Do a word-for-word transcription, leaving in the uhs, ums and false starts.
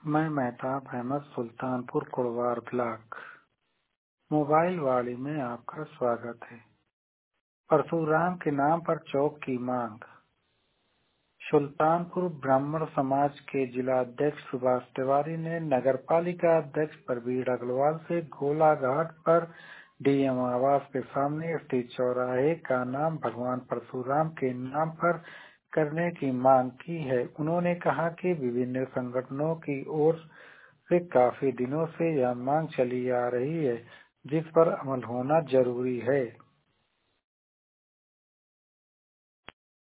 मैं Mehtab Ahmad Sultanpur Kurwar block mobile वाड़ी में आपका स्वागत है। परशुराम के नाम पर चौक की मांग। सुल्तानपुर ब्राह्मण समाज के जिला अध्यक्ष सुभाष तिवारी ने नगर पालिका अध्यक्ष प्रवीण अग्रवाल से गोला घाट पर डीएम आवास के सामने स्थित चौराहे का नाम भगवान परशुराम के नाम पर करने की मांग की है। उन्होंने कहा कि विभिन्न संगठनों की ओर से काफी दिनों से यह मांग चली आ रही है, जिस पर अमल होना जरूरी है।